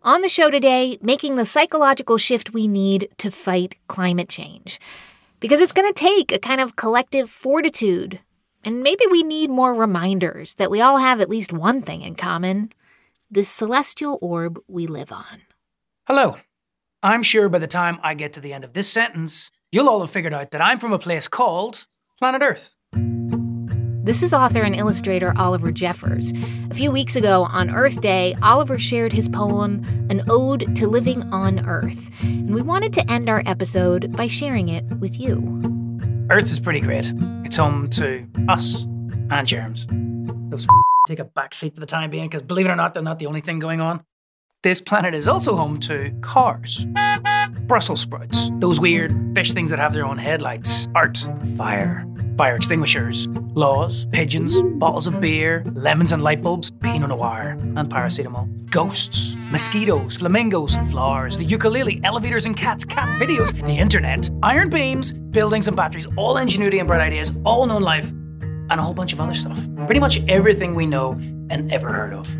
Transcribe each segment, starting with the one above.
On the show today, making the psychological shift we need to fight climate change. Because it's going to take a kind of collective fortitude. And maybe we need more reminders that we all have at least one thing in common: the celestial orb we live on. Hello. I'm sure by the time I get to the end of this sentence, you'll all have figured out that I'm from a place called Planet Earth. This is author and illustrator Oliver Jeffers. A few weeks ago on Earth Day, Oliver shared his poem, An Ode to Living on Earth. And we wanted to end our episode by sharing it with you. Earth is pretty great. It's home to us and germs. Those take a back seat for the time being, because believe it or not, they're not the only thing going on. This planet is also home to cars, Brussels sprouts, those weird fish things that have their own headlights, art, fire extinguishers, laws, pigeons, bottles of beer, lemons and light bulbs, Pinot Noir and paracetamol, ghosts, mosquitoes, flamingos and flowers, the ukulele, elevators and cats, cat videos, the internet, iron beams, buildings and batteries, all ingenuity and bright ideas, all known life, and a whole bunch of other stuff. Pretty much everything we know and ever heard of.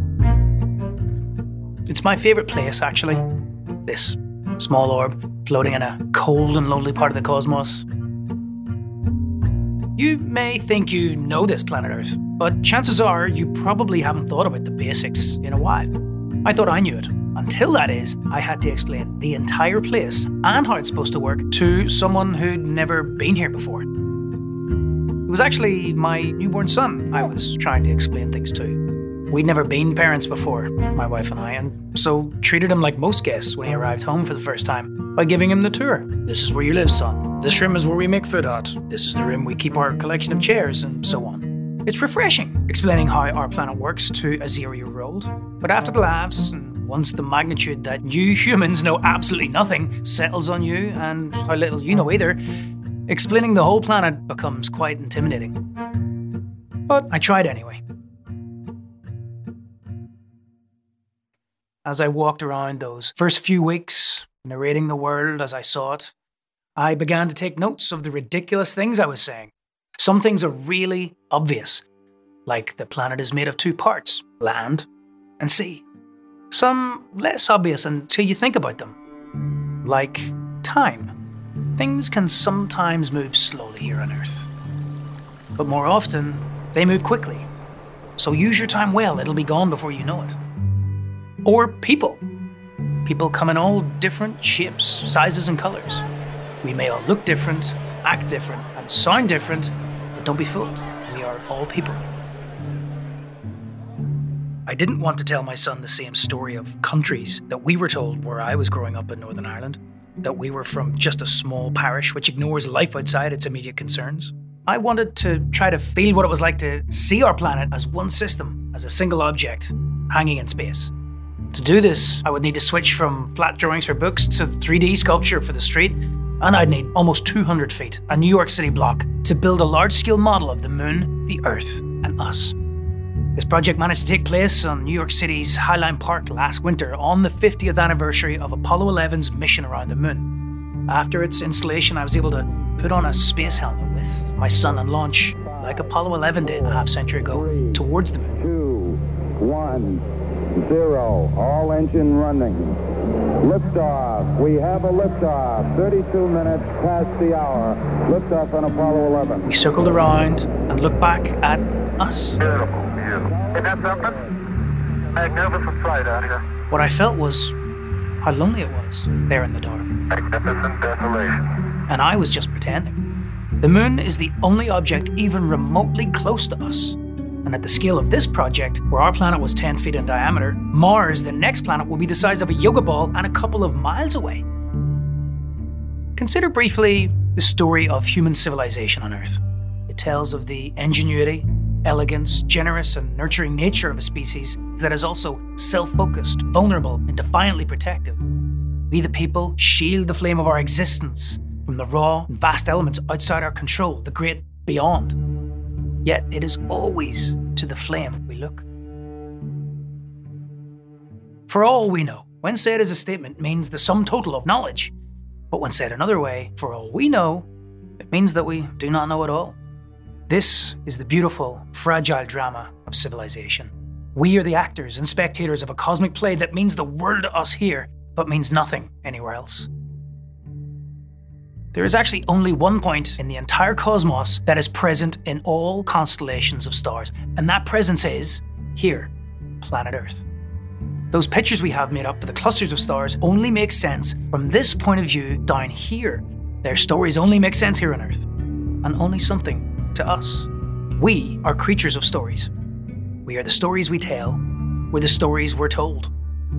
It's my favourite place, actually. This small orb floating in a cold and lonely part of the cosmos. You may think you know this planet Earth, but chances are you probably haven't thought about the basics in a while. I thought I knew it. Until that is, I had to explain the entire place and how it's supposed to work to someone who'd never been here before. It was actually my newborn son I was trying to explain things to. We'd never been parents before, my wife and I, and so treated him like most guests when he arrived home for the first time by giving him the tour. This is where you live, son. This room is where we make food at. This is the room we keep our collection of chairs, and so on. It's refreshing, explaining how our planet works to a 0-year-old. But after the laughs, and once the magnitude that you humans know absolutely nothing settles on you, and how little you know either, explaining the whole planet becomes quite intimidating. But I tried anyway. As I walked around those first few weeks, narrating the world as I saw it, I began to take notes of the ridiculous things I was saying. Some things are really obvious, like the planet is made of 2 parts, land and sea. Some less obvious until you think about them, like time. Things can sometimes move slowly here on Earth, but more often they move quickly. So use your time well, it'll be gone before you know it. Or people. People come in all different shapes, sizes and colours. We may all look different, act different, and sound different, but don't be fooled. We are all people. I didn't want to tell my son the same story of countries that we were told where I was growing up in Northern Ireland, that we were from just a small parish which ignores life outside its immediate concerns. I wanted to try to feel what it was like to see our planet as one system, as a single object, hanging in space. To do this, I would need to switch from flat drawings for books to 3D sculpture for the street, and I'd need almost 200 feet, a New York City block, to build a large-scale model of the moon, the Earth, and us. This project managed to take place on New York City's Highline Park last winter on the 50th anniversary of Apollo 11's mission around the moon. After its installation, I was able to put on a space helmet with my son and launch, like Apollo 11 did a half-century ago, towards the moon. 2, 1, 0, all engine running. Liftoff. We have a liftoff. 32 minutes past the hour. Liftoff on Apollo 11. We circled around and looked back at us. Beautiful, beautiful. Isn't that something? Magnificent sight out here. What I felt was how lonely it was there in the dark. Magnificent desolation. And I was just pretending. The moon is the only object even remotely close to us. And at the scale of this project, where our planet was 10 feet in diameter, Mars, the next planet, will be the size of a yoga ball and a couple of miles away. Consider briefly the story of human civilization on Earth. It tells of the ingenuity, elegance, generous and nurturing nature of a species that is also self-focused, vulnerable and defiantly protective. We the people shield the flame of our existence from the raw and vast elements outside our control, the great beyond. Yet it is always to the flame we look. For all we know, when said as a statement, means the sum total of knowledge. But when said another way, for all we know, it means that we do not know at all. This is the beautiful, fragile drama of civilization. We are the actors and spectators of a cosmic play that means the world to us here, but means nothing anywhere else. There is actually only one point in the entire cosmos that is present in all constellations of stars, and that presence is here, planet Earth. Those pictures we have made up for the clusters of stars only make sense from this point of view down here. Their stories only make sense here on Earth, and only something to us. We are creatures of stories. We are the stories we tell. We're the stories we're told.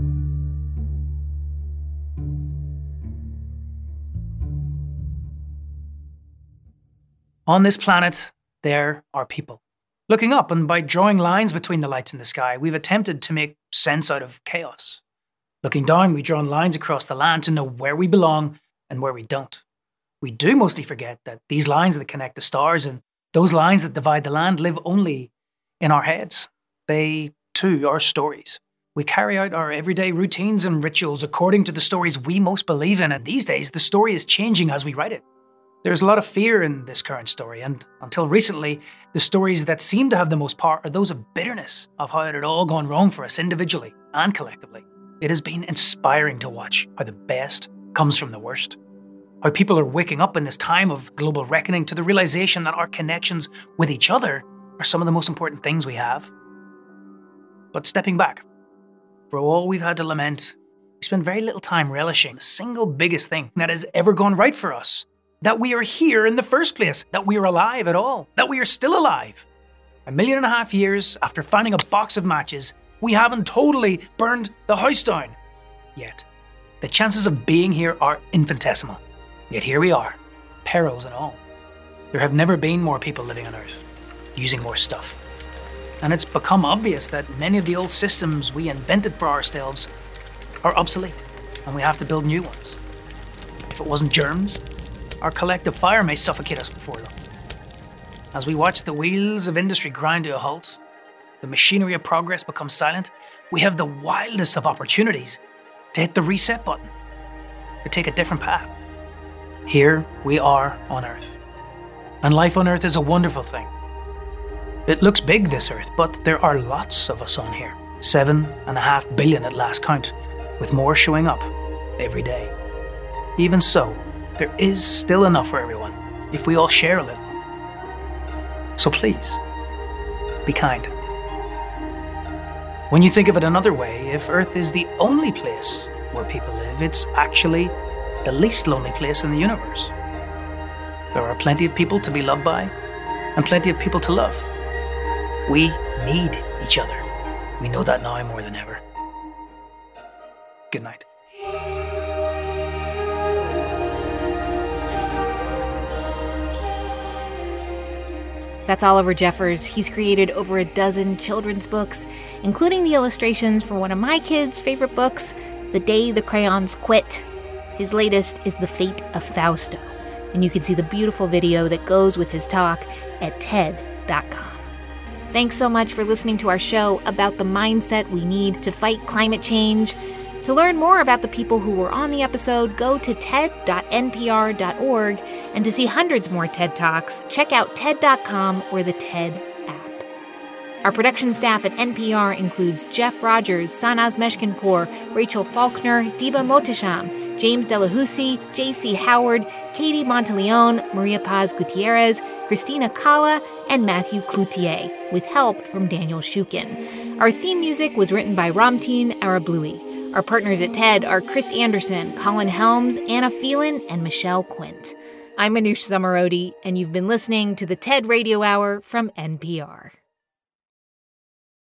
On this planet, there are people. Looking up, and by drawing lines between the lights in the sky, we've attempted to make sense out of chaos. Looking down, we've drawn lines across the land to know where we belong and where we don't. We do mostly forget that these lines that connect the stars and those lines that divide the land live only in our heads. They, too, are stories. We carry out our everyday routines and rituals according to the stories we most believe in, and these days, the story is changing as we write it. There's a lot of fear in this current story, and until recently, the stories that seem to have the most power are those of bitterness, of how it had all gone wrong for us individually and collectively. It has been inspiring to watch how the best comes from the worst. How people are waking up in this time of global reckoning to the realization that our connections with each other are some of the most important things we have. But stepping back, for all we've had to lament, we spend very little time relishing the single biggest thing that has ever gone right for us. That we are here in the first place, that we are alive at all, that we are still alive. 1.5 million years after finding a box of matches, we haven't totally burned the house down yet. The chances of being here are infinitesimal. Yet here we are, perils and all. There have never been more people living on Earth, using more stuff. And it's become obvious that many of the old systems we invented for ourselves are obsolete, and we have to build new ones. If it wasn't germs, our collective fire may suffocate us before long. As we watch the wheels of industry grind to a halt, the machinery of progress becomes silent, we have the wildest of opportunities to hit the reset button, to take a different path. Here we are on Earth. And life on Earth is a wonderful thing. It looks big, this Earth, but there are lots of us on here. 7.5 billion at last count, with more showing up every day. Even so, there is still enough for everyone, if we all share a little. So please, be kind. When you think of it another way, if Earth is the only place where people live, it's actually the least lonely place in the universe. There are plenty of people to be loved by, and plenty of people to love. We need each other. We know that now more than ever. Good night. That's Oliver Jeffers. He's created over a dozen children's books, including the illustrations for one of my kids' favorite books, The Day the Crayons Quit. His latest is The Fate of Fausto, and you can see the beautiful video that goes with his talk at TED.com. Thanks so much for listening to our show about the mindset we need to fight climate change. To learn more about the people who were on the episode, go to ted.npr.org, and to see hundreds more TED Talks, check out TED.com or the TED app. Our production staff at NPR includes Jeff Rogers, Sanaz Meshkinpour, Rachel Faulkner, Diba Mohtasham, James Delahousie, J.C. Howard, Katie Monteleone, Maria Paz Gutierrez, Christina Kala, and Matthew Cloutier, with help from Daniel Shukin. Our theme music was written by Ramtin Arablouei. Our partners at TED are Chris Anderson, Colin Helms, Anna Phelan, and Michelle Quint. I'm Manoush Zomorodi, and you've been listening to the TED Radio Hour from NPR.